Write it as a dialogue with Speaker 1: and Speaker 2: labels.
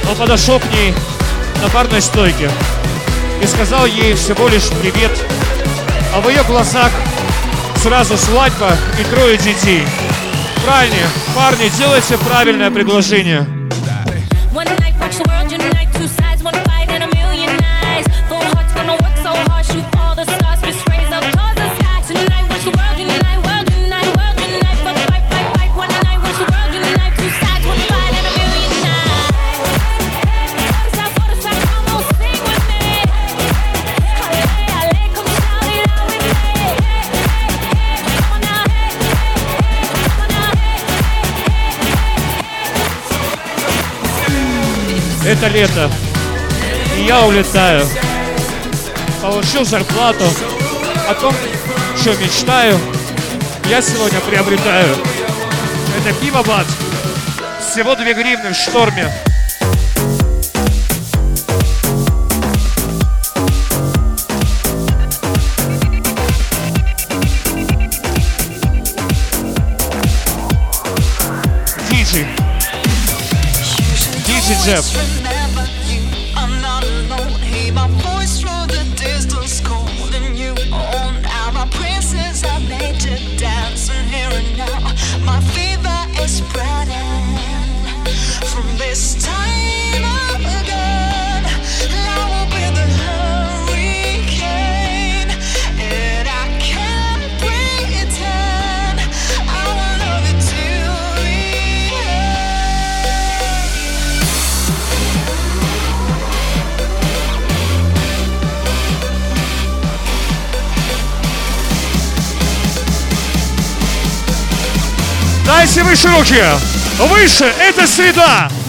Speaker 1: Он подошел к ней на барной стойке и сказал ей всего лишь привет, а в ее глазах сразу свадьба и 3 детей. Парни, делайте правильное предложение. Это лето, и я улетаю. Получил зарплату, о том, что мечтаю, я сегодня приобретаю. Это пиво БАТ, всего 2 гривны в шторме. Диджей Джеб. Дайте выше руки! Выше! Это среда!